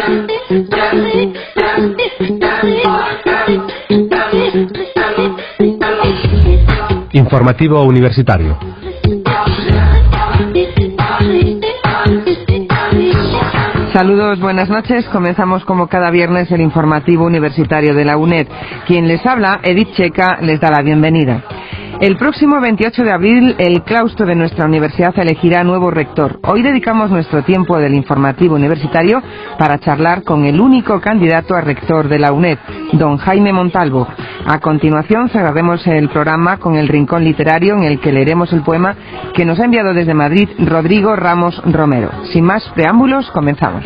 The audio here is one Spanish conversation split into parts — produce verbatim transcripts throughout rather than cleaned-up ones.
Informativo Universitario. Saludos, buenas noches. Comenzamos como cada viernes el informativo universitario de la UNED. Quien les habla, Edith Checa, les da la bienvenida. El próximo veintiocho de abril, el claustro de nuestra universidad elegirá nuevo rector. Hoy dedicamos nuestro tiempo del informativo universitario para charlar con el único candidato a rector de la UNED, don Jaime Montalvo. A continuación cerraremos el programa con el rincón literario en el que leeremos el poema que nos ha enviado desde Madrid Rodrigo Ramos Romero. Sin más preámbulos, comenzamos.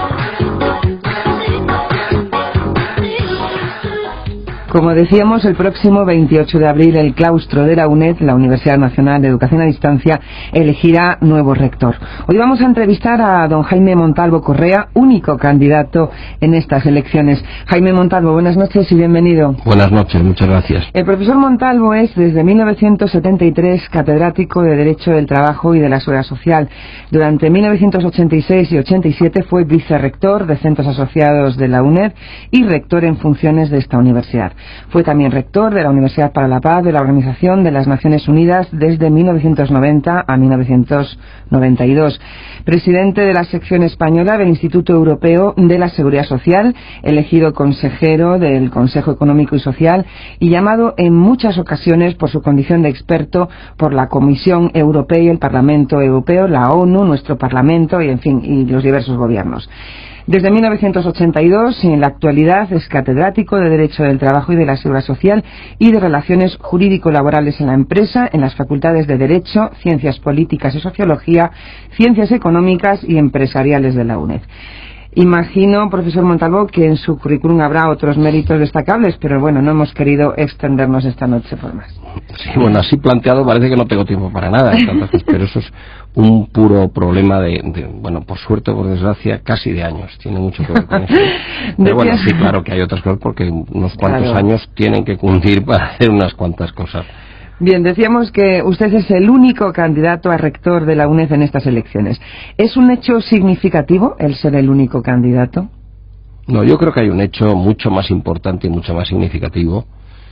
Como decíamos, el próximo veintiocho de abril el claustro de la UNED, la Universidad Nacional de Educación a Distancia, elegirá nuevo rector. Hoy vamos a entrevistar a don Jaime Montalvo Correa, único candidato en estas elecciones. Jaime Montalvo, buenas noches y bienvenido. Buenas noches, muchas gracias. El profesor Montalvo es desde mil novecientos setenta y tres catedrático de Derecho del Trabajo y de la Seguridad Social. Durante mil novecientos ochenta y seis y ochenta y siete fue vicerrector de Centros Asociados de la UNED y rector en funciones de esta universidad. Fue también rector de la Universidad para la Paz de la Organización de las Naciones Unidas desde mil novecientos noventa a mil novecientos noventa y dos. Presidente de la sección española del Instituto Europeo de la Seguridad Social, elegido consejero del Consejo Económico y Social y llamado en muchas ocasiones por su condición de experto por la Comisión Europea y el Parlamento Europeo, la ONU, nuestro Parlamento y, en fin, y los diversos gobiernos. Desde mil novecientos ochenta y dos y en la actualidad es catedrático de Derecho del Trabajo y de la Seguridad Social y de Relaciones Jurídico-Laborales en la Empresa en las facultades de Derecho, Ciencias Políticas y Sociología, Ciencias Económicas y Empresariales de la UNED. Imagino, profesor Montalvo, que en su currículum habrá otros méritos destacables, pero bueno, no hemos querido extendernos esta noche por más. Sí, bueno, así planteado parece que no tengo tiempo para nada, entonces, pero eso es un puro problema de, de, bueno, por suerte o por desgracia, casi de años. Tiene mucho que ver con eso. Pero bueno, sí, claro que hay otras cosas porque unos cuantos claro. años tienen que cumplir para hacer unas cuantas cosas. Bien, decíamos que usted es el único candidato a rector de la UNED en estas elecciones. ¿Es un hecho significativo el ser el único candidato? No, yo creo que hay un hecho mucho más importante y mucho más significativo,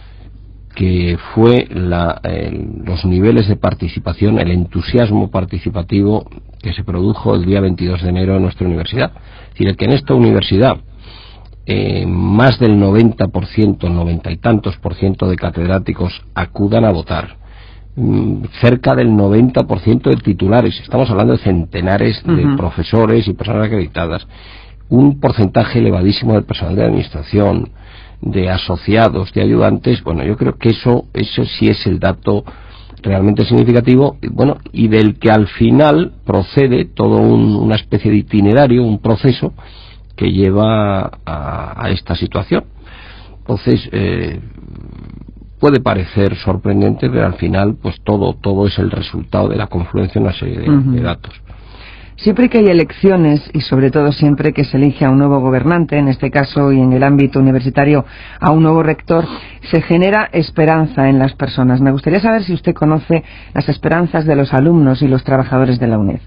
que fue la, eh, los niveles de participación, el entusiasmo participativo que se produjo el día veintidós de enero en nuestra universidad. Es decir, que en esta universidad Eh, más del noventa por ciento, noventa y tantos por ciento de catedráticos acudan a votar, mm, cerca del noventa por ciento de titulares, estamos hablando de centenares de uh-huh. profesores y personas acreditadas, un porcentaje elevadísimo del personal de administración, de asociados, de ayudantes. Bueno, yo creo que eso, eso sí es el dato realmente significativo, bueno, y del que al final procede todo un, una especie de itinerario, un proceso que lleva a, a esta situación. Entonces, eh, puede parecer sorprendente, pero al final, pues todo todo es el resultado de la confluencia de una serie de, uh-huh. de datos. Siempre que hay elecciones, y sobre todo siempre que se elige a un nuevo gobernante, en este caso y en el ámbito universitario, a un nuevo rector, se genera esperanza en las personas. Me gustaría saber si usted conoce las esperanzas de los alumnos y los trabajadores de la UNED.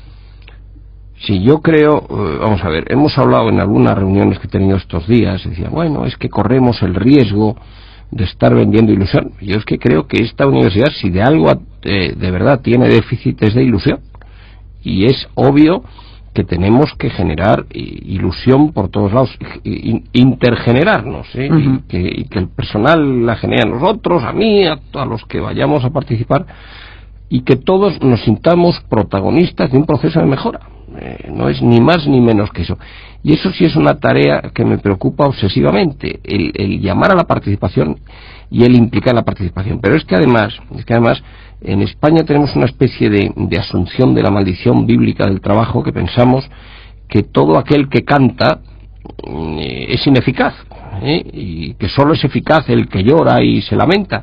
Sí, yo creo, vamos a ver, hemos hablado en algunas reuniones que he tenido estos días, decía, bueno, es que corremos el riesgo de estar vendiendo ilusión. Yo es que creo que esta universidad, si de algo eh, de verdad tiene déficit, es de ilusión. Y es obvio que tenemos que generar ilusión por todos lados, intergenerarnos, ¿eh? Uh-huh. y, que, y que el personal la genere a nosotros, a mí, a, a los que vayamos a participar, y que todos nos sintamos protagonistas de un proceso de mejora. Eh, no es ni más ni menos que eso. Y eso sí es una tarea que me preocupa obsesivamente, el, el llamar a la participación y el implicar la participación. Pero es que además, es que además en España tenemos una especie de, de asunción de la maldición bíblica del trabajo, que pensamos que todo aquel que canta eh, es ineficaz, ¿eh? y que solo es eficaz el que llora y se lamenta.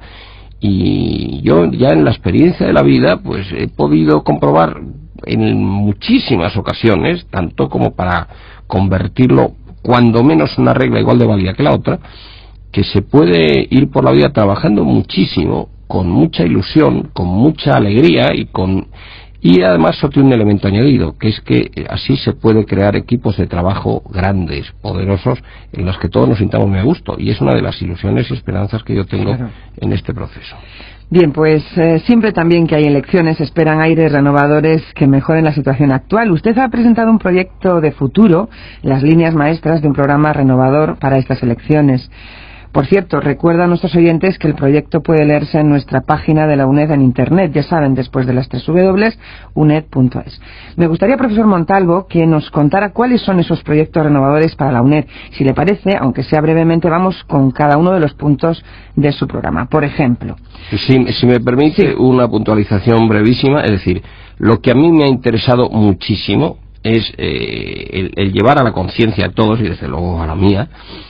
Y yo ya en la experiencia de la vida pues he podido comprobar en muchísimas ocasiones, tanto como para convertirlo cuando menos una regla igual de válida que la otra, que se puede ir por la vida trabajando muchísimo, con mucha ilusión, con mucha alegría y con Y además eso tiene un elemento añadido, que es que así se puede crear equipos de trabajo grandes, poderosos, en los que todos nos sintamos muy a gusto. Y es una de las ilusiones y esperanzas que yo tengo claro. en este proceso. Bien, pues eh, siempre también que hay elecciones esperan aires renovadores que mejoren la situación actual. Usted ha presentado un proyecto de futuro, las líneas maestras de un programa renovador para estas elecciones. Por cierto, recuerda a nuestros oyentes que el proyecto puede leerse en nuestra página de la UNED en Internet, ya saben, después de las tres w w w punto uned punto es. Me gustaría, profesor Montalvo, que nos contara cuáles son esos proyectos renovadores para la UNED. Si le parece, aunque sea brevemente, vamos con cada uno de los puntos de su programa. Por ejemplo. Si, si me permite sí. una puntualización brevísima, es decir, lo que a mí me ha interesado muchísimo es eh, el, el llevar a la conciencia a todos, y desde luego a la mía,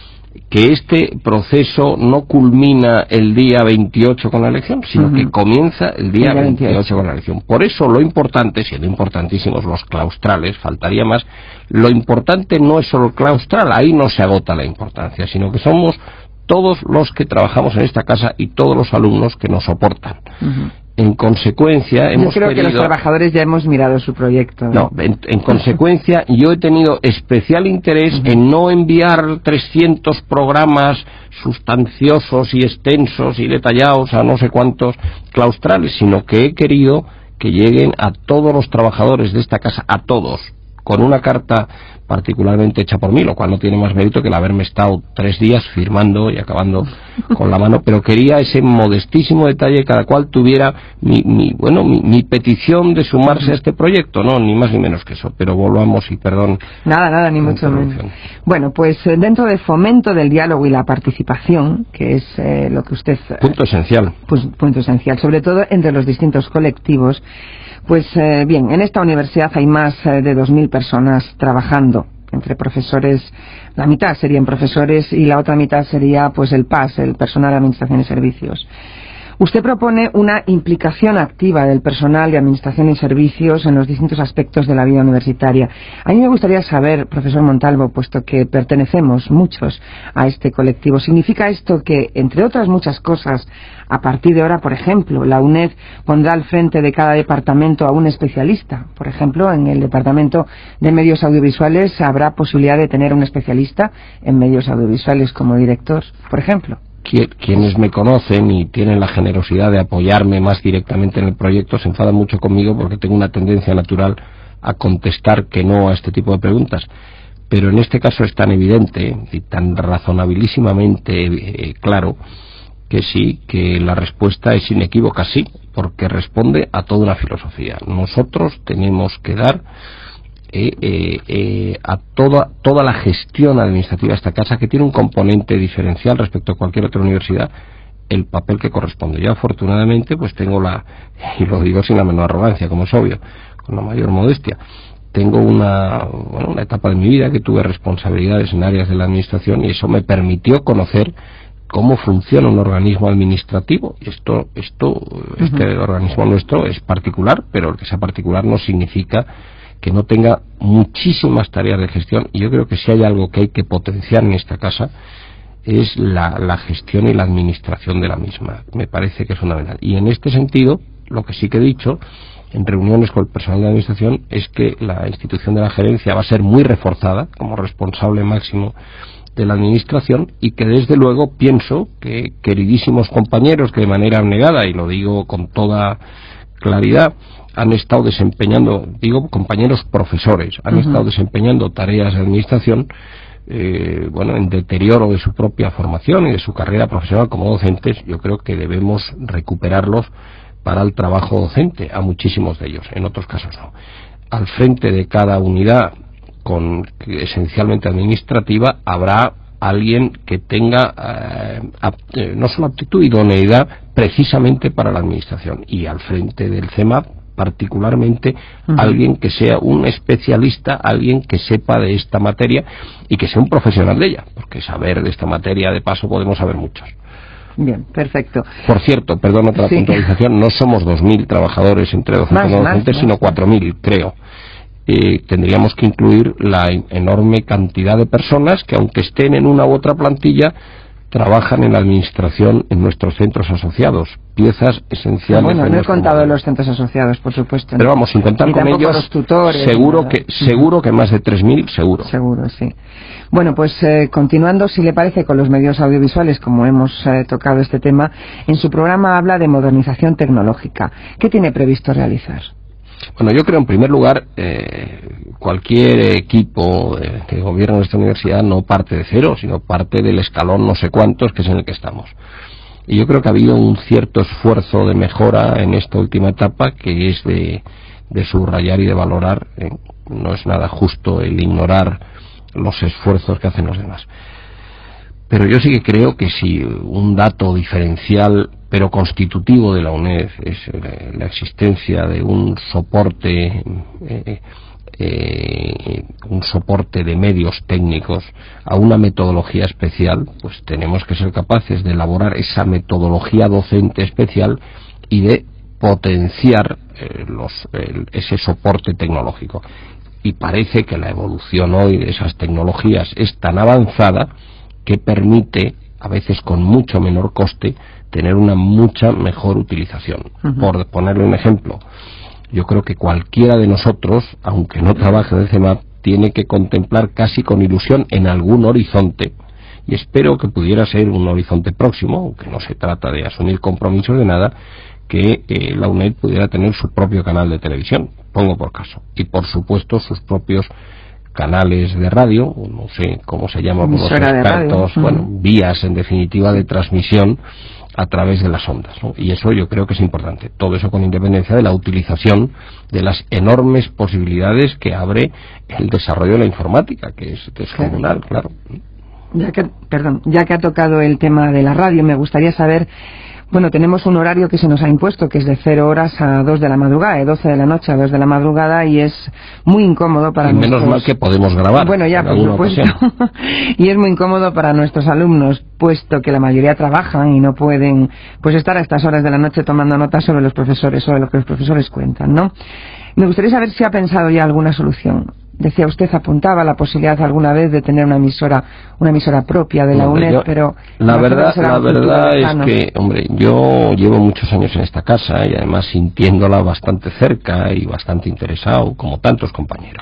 que este proceso no culmina el día veintiocho con la elección, sino uh-huh. que comienza el día el veintiocho, veintiocho con la elección. Por eso lo importante, siendo importantísimos los claustrales, faltaría más, lo importante no es solo el claustral, ahí no se agota la importancia, sino que somos todos los que trabajamos en esta casa y todos los alumnos que nos soportan. Uh-huh. En consecuencia, hemos yo creo querido... que los trabajadores ya hemos mirado su proyecto. ¿eh? No, en, en consecuencia, yo he tenido especial interés uh-huh. en no enviar trescientos programas sustanciosos y extensos y detallados a no sé cuántos claustrales, sino que he querido que lleguen a todos los trabajadores de esta casa, a todos, con una carta particularmente hecha por mí, lo cual no tiene más mérito que el haberme estado tres días firmando y acabando con la mano, pero quería ese modestísimo detalle, cada cual tuviera mi, mi bueno mi, mi petición de sumarse a este proyecto, no, ni más ni menos que eso, pero volvamos y perdón. Nada, nada, ni mucho menos. Bueno, pues dentro de fomento del diálogo y la participación, que es eh, lo que usted... Punto esencial. Pues, punto esencial, sobre todo entre los distintos colectivos. Pues eh, bien, en esta universidad hay más eh, de dos mil personas trabajando, entre profesores, la mitad serían profesores y la otra mitad sería pues el P A S, el personal de Administración y Servicios. Usted propone una implicación activa del personal de Administración y Servicios en los distintos aspectos de la vida universitaria. A mí me gustaría saber, profesor Montalvo, puesto que pertenecemos muchos a este colectivo, ¿significa esto que, entre otras muchas cosas, a partir de ahora, por ejemplo, la UNED pondrá al frente de cada departamento a un especialista? Por ejemplo, en el departamento de medios audiovisuales habrá posibilidad de tener un especialista en medios audiovisuales como director, por ejemplo. Quienes me conocen y tienen la generosidad de apoyarme más directamente en el proyecto se enfadan mucho conmigo porque tengo una tendencia natural a contestar que no a este tipo de preguntas. Pero en este caso es tan evidente y tan razonabilísimamente eh, claro que sí, que la respuesta es inequívoca, sí, porque responde a toda una filosofía. Nosotros tenemos que dar Eh, eh, eh, a toda toda la gestión administrativa de esta casa, que tiene un componente diferencial respecto a cualquier otra universidad, el papel que corresponde. Yo afortunadamente pues tengo la, y lo digo sin la menor arrogancia, como es obvio, con la mayor modestia, tengo una, bueno, una etapa de mi vida que tuve responsabilidades en áreas de la administración y eso me permitió conocer cómo funciona un organismo administrativo. Esto, esto, uh-huh. este organismo nuestro es particular, pero el que sea particular no significa que no tenga muchísimas tareas de gestión, y yo creo que si hay algo que hay que potenciar en esta casa es la, la gestión y la administración de la misma. Me parece que es fundamental. Y en este sentido, lo que sí que he dicho en reuniones con el personal de administración es que la institución de la gerencia va a ser muy reforzada como responsable máximo de la administración, y que desde luego pienso que queridísimos compañeros que de manera abnegada, y lo digo con toda claridad, han estado desempeñando, digo compañeros profesores, han uh-huh. estado desempeñando tareas de administración, eh, bueno, en deterioro de su propia formación y de su carrera profesional como docentes. Yo creo que debemos recuperarlos para el trabajo docente, a muchísimos de ellos, en otros casos no. Al frente de cada unidad, con esencialmente administrativa, habrá alguien que tenga eh, apt, eh, no solo aptitud, idoneidad precisamente para la administración, y al frente del C E M A P particularmente uh-huh. alguien que sea un especialista, alguien que sepa de esta materia y que sea un profesional de ella, porque saber de esta materia, de paso, podemos saber muchos. Bien, perfecto. Por cierto, perdón, otra sí. puntualización, no somos dos mil trabajadores entre docentes y no docentes, más, sino más, cuatro mil, creo. Eh, tendríamos que incluir la enorme cantidad de personas que, aunque estén en una u otra plantilla, trabajan en la administración en nuestros centros asociados, piezas esenciales. Bueno, de no he nuestro contado modelo. los centros asociados, por supuesto. Pero vamos, sin contar Ni con tampoco ellos, los tutores, seguro que seguro que más de tres mil, seguro. Seguro, sí. Bueno, pues eh, continuando, si le parece, con los medios audiovisuales, como hemos eh, tocado este tema, en su programa habla de modernización tecnológica. ¿Qué tiene previsto realizar? Bueno, yo creo en primer lugar, eh, cualquier equipo eh, que gobierna nuestra universidad no parte de cero, sino parte del escalón no sé cuántos, que es en el que estamos. Y yo creo que ha habido un cierto esfuerzo de mejora en esta última etapa, que es de, de subrayar y de valorar. Eh, no es nada justo el ignorar los esfuerzos que hacen los demás. Pero yo sí que creo que si un dato diferencial pero constitutivo de la UNED es eh, la existencia de un soporte eh, eh, un soporte de medios técnicos a una metodología especial, pues tenemos que ser capaces de elaborar esa metodología docente especial y de potenciar eh, los, el, ese soporte tecnológico. Y parece que la evolución hoy de esas tecnologías es tan avanzada que permite, a veces con mucho menor coste, tener una mucha mejor utilización. Uh-huh. Por ponerle un ejemplo, yo creo que cualquiera de nosotros, aunque no trabaje en el C E M A P, tiene que contemplar casi con ilusión en algún horizonte, y espero que pudiera ser un horizonte próximo, aunque no se trata de asumir compromisos de nada, que eh, la UNED pudiera tener su propio canal de televisión, pongo por caso, y por supuesto sus propios canales de radio, no sé cómo se llama por los expertos, bueno, uh-huh. vías en definitiva de transmisión a través de las ondas, ¿no? Y eso yo creo que es importante, todo eso con independencia de la utilización de las enormes posibilidades que abre el desarrollo de la informática, que es descomunal, claro. Ya que, perdón, ya que ha tocado el tema de la radio, me gustaría saber, bueno, tenemos un horario que se nos ha impuesto, que es de cero horas a dos de la madrugada, de doce de la noche a dos de la madrugada, y es muy incómodo para y menos nuestros... mal que podemos grabar. Bueno, ya, por supuesto. Y es muy incómodo para nuestros alumnos, puesto que la mayoría trabajan y no pueden, pues, estar a estas horas de la noche tomando notas sobre los profesores, sobre lo que los profesores cuentan, ¿no? Me gustaría saber si ha pensado ya alguna solución. Decía usted, apuntaba la posibilidad alguna vez de tener una emisora una emisora propia de la UNED, yo, pero la verdad la verdad es que, hombre, yo llevo muchos años en esta casa y además sintiéndola bastante cerca y bastante interesado, como tantos compañeros.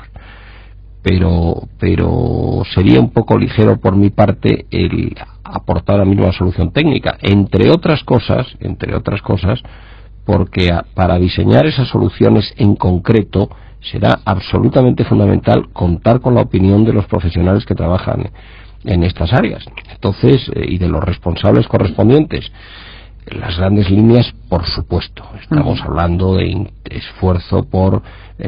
Pero pero sería un poco ligero por mi parte el aportar la misma solución técnica, entre otras cosas, entre otras cosas, porque a, para diseñar esas soluciones en concreto será absolutamente fundamental contar con la opinión de los profesionales que trabajan en estas áreas. Entonces, eh, y de los responsables correspondientes. Las grandes líneas, por supuesto. Estamos uh-huh. hablando de esfuerzo por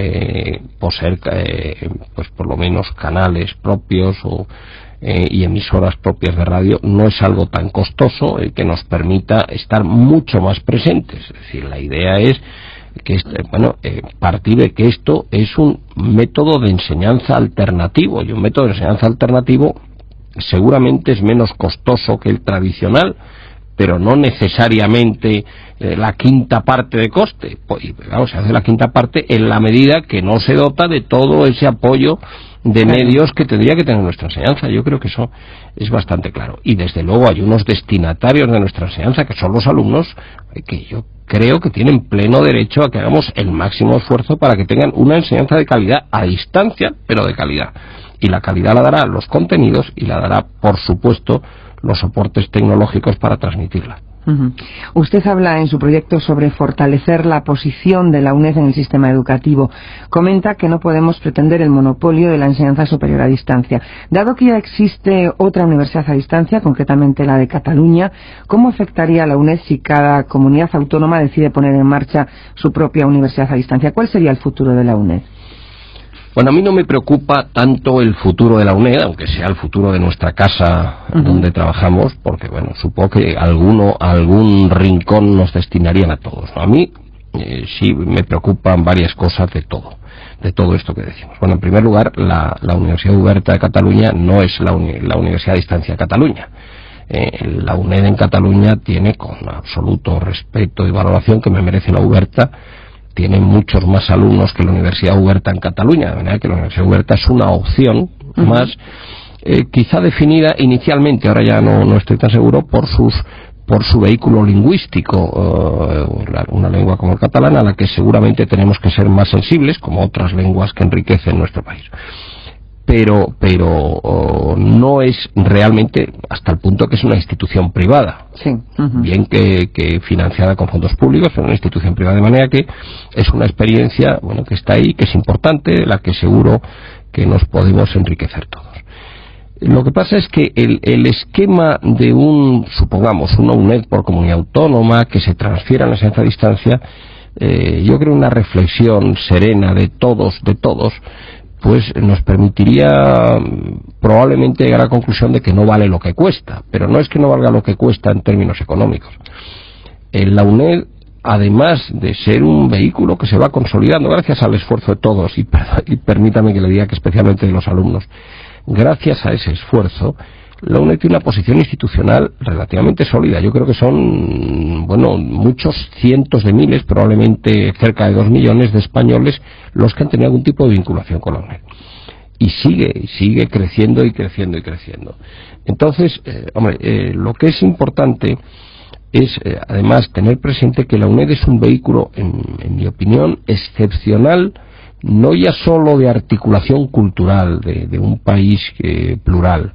eh, poseer, eh, pues por lo menos canales propios o eh, y emisoras propias de radio. No es algo tan costoso eh, que nos permita estar mucho más presentes. Es decir, la idea es que este, bueno, eh, partir de que esto es un método de enseñanza alternativo, y un método de enseñanza alternativo seguramente es menos costoso que el tradicional, pero no necesariamente eh, la quinta parte de coste. Pues, vamos, se hace la quinta parte en la medida que no se dota de todo ese apoyo de medios que tendría que tener nuestra enseñanza. Yo creo que eso es bastante claro. Y desde luego hay unos destinatarios de nuestra enseñanza, que son los alumnos, que yo creo que tienen pleno derecho a que hagamos el máximo esfuerzo para que tengan una enseñanza de calidad a distancia, pero de calidad. Y la calidad la dará los contenidos y la dará, por supuesto, los soportes tecnológicos para transmitirla. Uh-huh. Usted habla en su proyecto sobre fortalecer la posición de la UNED en el sistema educativo. Comenta que no podemos pretender el monopolio de la enseñanza superior a distancia. Dado que ya existe otra universidad a distancia, concretamente la de Cataluña, ¿cómo afectaría a la UNED si cada comunidad autónoma decide poner en marcha su propia universidad a distancia? ¿Cuál sería el futuro de la UNED? Bueno, a mí no me preocupa tanto el futuro de la UNED, aunque sea el futuro de nuestra casa uh-huh. donde trabajamos, porque, bueno, supongo que alguno, algún rincón nos destinarían a todos, ¿no? A mí eh, sí me preocupan varias cosas de todo, de todo esto que decimos. Bueno, en primer lugar, la, la Universidad Oberta de Cataluña no es la, uni, la Universidad a Distancia de Cataluña. Eh, la UNED en Cataluña tiene, con absoluto respeto y valoración que me merece la Oberta, tiene muchos más alumnos que la Universidad Oberta en Cataluña, de manera que la Universidad Oberta es una opción uh-huh. más, eh, quizá definida inicialmente, ahora ya no, no estoy tan seguro, por sus por su vehículo lingüístico, uh, una lengua como el catalán, a la que seguramente tenemos que ser más sensibles, como otras lenguas que enriquecen nuestro país. Pero, pero uh, no es realmente, hasta el punto que es una institución privada, sí. Uh-huh. bien que, que financiada con fondos públicos, pero una institución privada, de manera que es una experiencia, bueno, que está ahí, que es importante, de la que seguro que nos podemos enriquecer todos. Lo que pasa es que el, el esquema de un, supongamos, una UNED por comunidad autónoma que se transfiera en la enseñanza a distancia, eh, yo creo una reflexión serena de todos, de todos, pues nos permitiría probablemente llegar a la conclusión de que no vale lo que cuesta, pero no es que no valga lo que cuesta en términos económicos. En la UNED, además de ser un vehículo que se va consolidando gracias al esfuerzo de todos, y, y permítame que le diga que especialmente de los alumnos, gracias a ese esfuerzo, la UNED tiene una posición institucional relativamente sólida. Yo creo que son, bueno, muchos cientos de miles, probablemente cerca de dos millones de españoles, los que han tenido algún tipo de vinculación con la UNED. Y sigue, sigue creciendo y creciendo y creciendo. Entonces, eh, hombre, eh, lo que es importante es, eh, además, tener presente que la UNED es un vehículo, en, en mi opinión, excepcional, no ya solo de articulación cultural de, de un país eh, plural,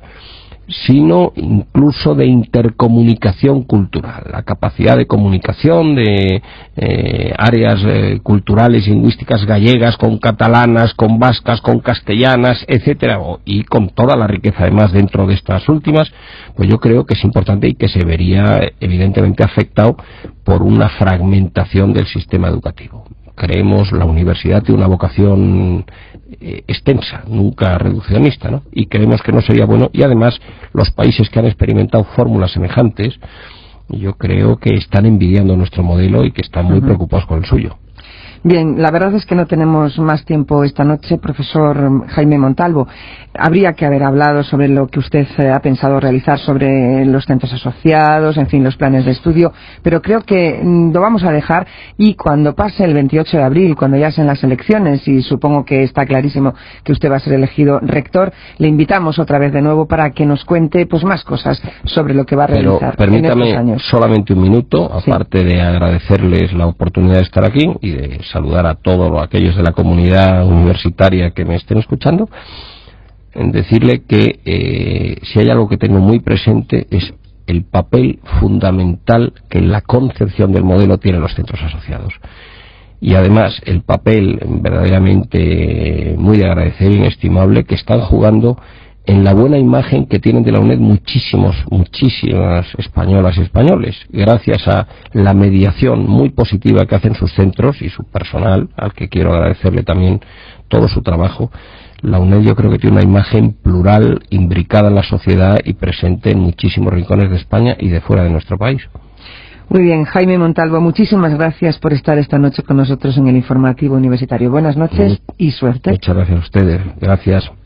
sino incluso de intercomunicación cultural, la capacidad de comunicación de eh, áreas eh, culturales, lingüísticas gallegas con catalanas, con vascas, con castellanas, etcétera, y con toda la riqueza además dentro de estas últimas, pues yo creo que es importante y que se vería evidentemente afectado por una fragmentación del sistema educativo. Creemos la universidad tiene una vocación eh, extensa, nunca reduccionista, ¿no? Y creemos que no sería bueno, y además los países que han experimentado fórmulas semejantes, yo creo que están envidiando nuestro modelo y que están muy uh-huh. preocupados con el suyo. Bien, la verdad es que no tenemos más tiempo esta noche, profesor Jaime Montalvo. Habría que haber hablado sobre lo que usted ha pensado realizar sobre los centros asociados, en fin, los planes de estudio, pero creo que lo vamos a dejar, y cuando pase el veintiocho de abril, cuando ya sean las elecciones, y supongo que está clarísimo que usted va a ser elegido rector, le invitamos otra vez de nuevo para que nos cuente pues más cosas sobre lo que va a realizar pero en estos años. Permítame solamente un minuto, aparte sí. de agradecerles la oportunidad de estar aquí y de saludar a todos aquellos de la comunidad universitaria que me estén escuchando, en decirle que eh, si hay algo que tengo muy presente es el papel fundamental que en la concepción del modelo tienen los centros asociados. Y además el papel verdaderamente muy de agradecer e inestimable que están jugando en la buena imagen que tienen de la UNED muchísimos, muchísimas españolas y españoles, gracias a la mediación muy positiva que hacen sus centros y su personal, al que quiero agradecerle también todo su trabajo. La UNED yo creo que tiene una imagen plural, imbricada en la sociedad y presente en muchísimos rincones de España y de fuera de nuestro país. Muy bien, Jaime Montalvo, muchísimas gracias por estar esta noche con nosotros en el Informativo Universitario. Buenas noches y suerte. Muchas gracias a ustedes. Gracias.